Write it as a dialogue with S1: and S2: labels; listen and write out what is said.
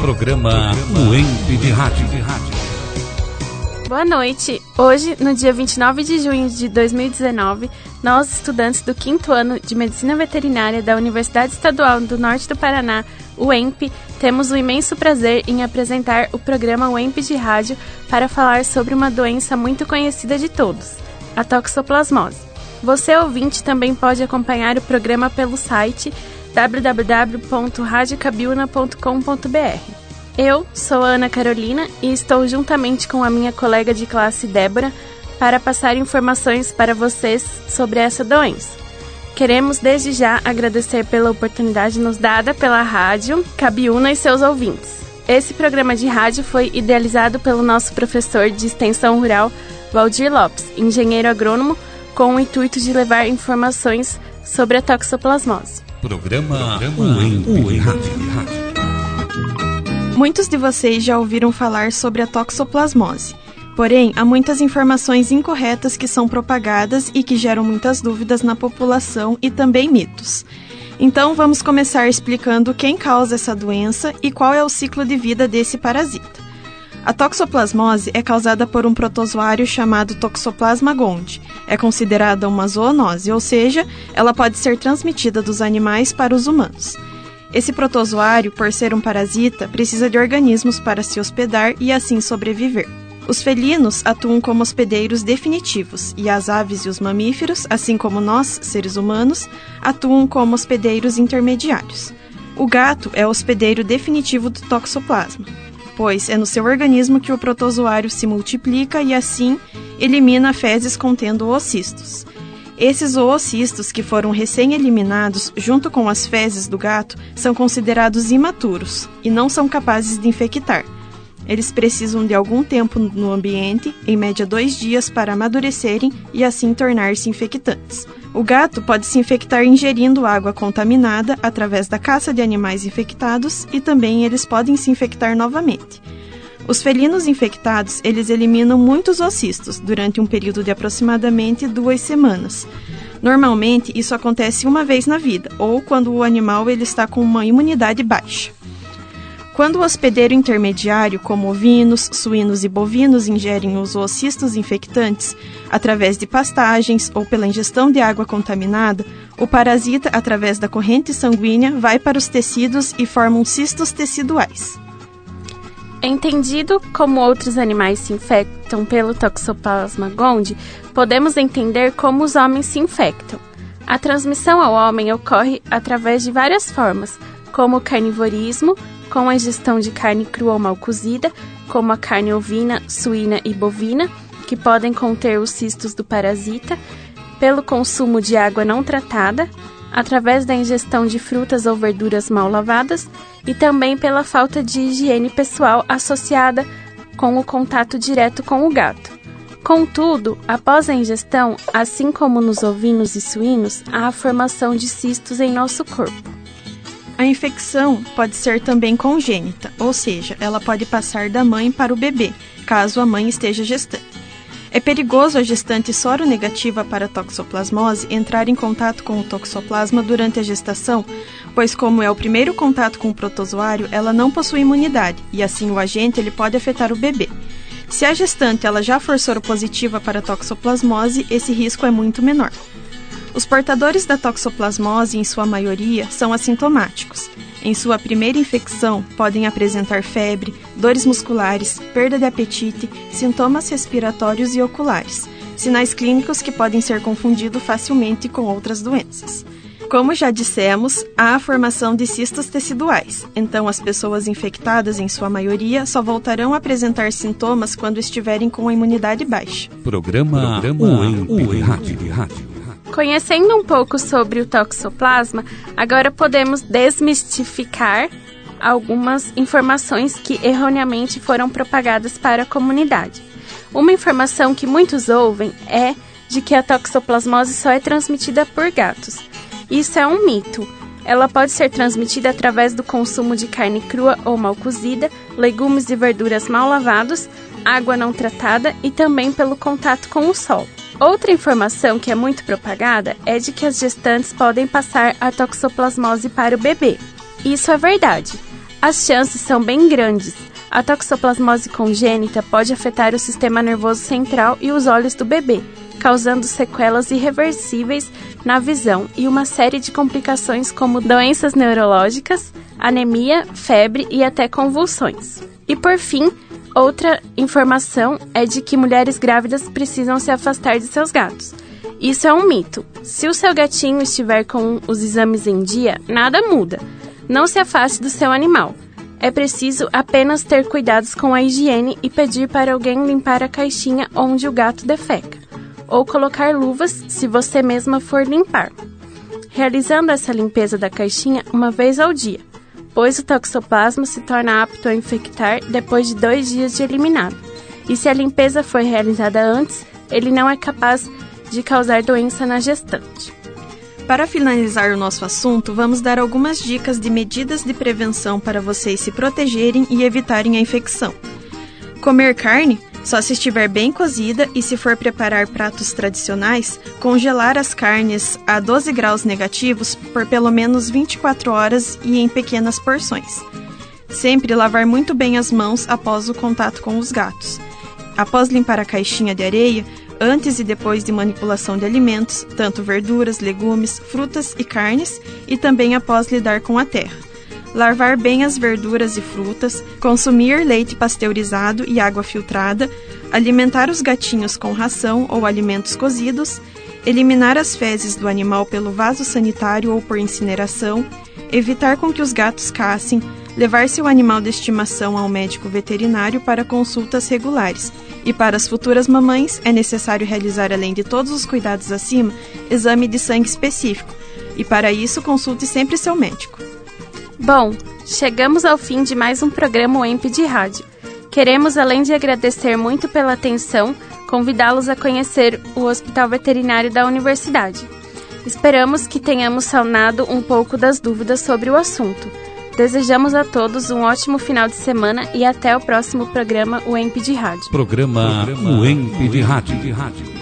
S1: Programa UEMP de Rádio.
S2: Boa noite. Hoje, no dia 29 de junho de 2019, nós, estudantes do 5º ano de Medicina Veterinária da Universidade Estadual do Norte do Paraná, UEMP, temos o imenso prazer em apresentar o programa UEMP de Rádio para falar sobre uma doença muito conhecida de todos, a toxoplasmose. Você, ouvinte, também pode acompanhar o programa pelo site www.radiocabiúna.com.br. Eu sou a Ana Carolina e estou juntamente com a minha colega de classe Débora para passar informações para vocês sobre essa doença. Queremos desde já agradecer pela oportunidade nos dada pela Rádio Cabiúna e seus ouvintes. Esse programa de rádio foi idealizado pelo nosso professor de Extensão Rural, Valdir Lopes, engenheiro agrônomo, com o intuito de levar informações sobre a toxoplasmose.
S1: Programa UEMP de Rádio.
S3: Muitos de vocês já ouviram falar sobre a toxoplasmose. Porém, há muitas informações incorretas que são propagadas e que geram muitas dúvidas na população e também mitos. Então, vamos começar explicando quem causa essa doença e qual é o ciclo de vida desse parasita. A toxoplasmose é causada por um protozoário chamado Toxoplasma gondii. É considerada uma zoonose, ou seja, ela pode ser transmitida dos animais para os humanos. Esse protozoário, por ser um parasita, precisa de organismos para se hospedar e assim sobreviver. Os felinos atuam como hospedeiros definitivos e as aves e os mamíferos, assim como nós, seres humanos, atuam como hospedeiros intermediários. O gato é o hospedeiro definitivo do toxoplasma, pois é no seu organismo que o protozoário se multiplica e assim elimina fezes contendo oocistos. Esses oocistos, que foram recém-eliminados junto com as fezes do gato, são considerados imaturos e não são capazes de infectar. Eles precisam de algum tempo no ambiente, em média 2 dias, para amadurecerem e assim tornar-se infectantes. O gato pode se infectar ingerindo água contaminada através da caça de animais infectados e também eles podem se infectar novamente. Os felinos infectados, eles eliminam muitos oocistos durante um período de aproximadamente 2 semanas. Normalmente, isso acontece uma vez na vida, ou quando o animal ele está com uma imunidade baixa. Quando o hospedeiro intermediário, como ovinos, suínos e bovinos, ingerem os oocistos infectantes através de pastagens ou pela ingestão de água contaminada, o parasita, através da corrente sanguínea, vai para os tecidos e formam cistos teciduais.
S2: Entendido como outros animais se infectam pelo Toxoplasma gondii, podemos entender como os homens se infectam. A transmissão ao homem ocorre através de várias formas, como o carnivorismo, com a ingestão de carne crua ou mal cozida, como a carne ovina, suína e bovina, que podem conter os cistos do parasita, pelo consumo de água não tratada, através da ingestão de frutas ou verduras mal lavadas e também pela falta de higiene pessoal associada com o contato direto com o gato. Contudo, após a ingestão, assim como nos ovinos e suínos, há a formação de cistos em nosso corpo.
S3: A infecção pode ser também congênita, ou seja, ela pode passar da mãe para o bebê, caso a mãe esteja gestante. É perigoso a gestante soronegativa para a toxoplasmose entrar em contato com o toxoplasma durante a gestação, pois como é o primeiro contato com o protozoário, ela não possui imunidade e assim o agente ele pode afetar o bebê. Se a gestante ela já for soropositiva para a toxoplasmose, esse risco é muito menor. Os portadores da toxoplasmose, em sua maioria, são assintomáticos. Em sua primeira infecção, podem apresentar febre, dores musculares, perda de apetite, sintomas respiratórios e oculares, sinais clínicos que podem ser confundidos facilmente com outras doenças. Como já dissemos, há a formação de cistos teciduais, então as pessoas infectadas, em sua maioria, só voltarão a apresentar sintomas quando estiverem com a imunidade baixa.
S1: Programa UEMP de Rádio.
S2: Conhecendo um pouco sobre o toxoplasma, agora podemos desmistificar algumas informações que erroneamente foram propagadas para a comunidade. Uma informação que muitos ouvem é de que a toxoplasmose só é transmitida por gatos. Isso é um mito. Ela pode ser transmitida através do consumo de carne crua ou mal cozida, legumes e verduras mal lavados, água não tratada e também pelo contato com o sol. Outra informação que é muito propagada é de que as gestantes podem passar a toxoplasmose para o bebê. Isso é verdade. As chances são bem grandes. A toxoplasmose congênita pode afetar o sistema nervoso central e os olhos do bebê, causando sequelas irreversíveis na visão e uma série de complicações como doenças neurológicas, anemia, febre e até convulsões. E por fim, outra informação é de que mulheres grávidas precisam se afastar de seus gatos. Isso é um mito. Se o seu gatinho estiver com os exames em dia, nada muda. Não se afaste do seu animal. É preciso apenas ter cuidados com a higiene e pedir para alguém limpar a caixinha onde o gato defeca, ou colocar luvas se você mesma for limpar, realizando essa limpeza da caixinha uma vez ao dia, pois o toxoplasma se torna apto a infectar depois de 2 dias de eliminado, e se a limpeza for realizada antes, ele não é capaz de causar doença na gestante.
S3: Para finalizar o nosso assunto, vamos dar algumas dicas de medidas de prevenção para vocês se protegerem e evitarem a infecção. Comer carne só se estiver bem cozida e, se for preparar pratos tradicionais, congelar as carnes a 12 graus negativos por pelo menos 24 horas e em pequenas porções. Sempre lavar muito bem as mãos após o contato com os gatos. Após limpar a caixinha de areia, antes e depois de manipulação de alimentos, tanto verduras, legumes, frutas e carnes, e também após lidar com a terra. Lavar bem as verduras e frutas, consumir leite pasteurizado e água filtrada, alimentar os gatinhos com ração ou alimentos cozidos, eliminar as fezes do animal pelo vaso sanitário ou por incineração, evitar com que os gatos caçem, levar seu animal de estimação ao médico veterinário para consultas regulares. E para as futuras mamães, é necessário realizar, além de todos os cuidados acima, exame de sangue específico. E para isso, consulte sempre seu médico.
S2: Bom, chegamos ao fim de mais um programa UEMP de Rádio. Queremos, além de agradecer muito pela atenção, convidá-los a conhecer o Hospital Veterinário da Universidade. Esperamos que tenhamos sanado um pouco das dúvidas sobre o assunto. Desejamos a todos um ótimo final de semana e até o próximo programa UEMP de Rádio.
S1: Programa UEMP de Rádio.